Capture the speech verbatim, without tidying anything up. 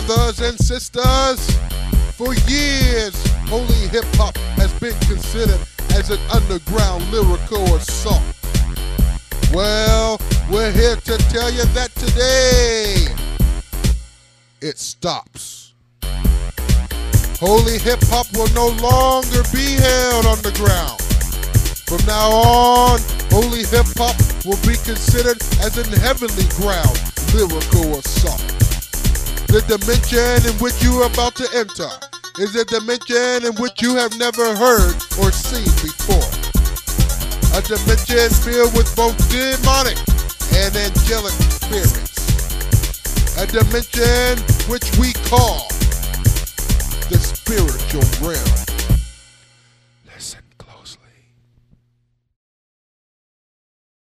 Brothers and sisters, for years, holy hip-hop has been considered as an underground lyrical assault. Well, we're here to tell you that today, it stops. Holy hip-hop will no longer be held underground. From now on, holy hip-hop will be considered as an heavenly ground lyrical assault. The dimension in which you are about to enter is a dimension in which you have never heard or seen before. A dimension filled with both demonic and angelic spirits. A dimension which we call the spiritual realm. Listen closely.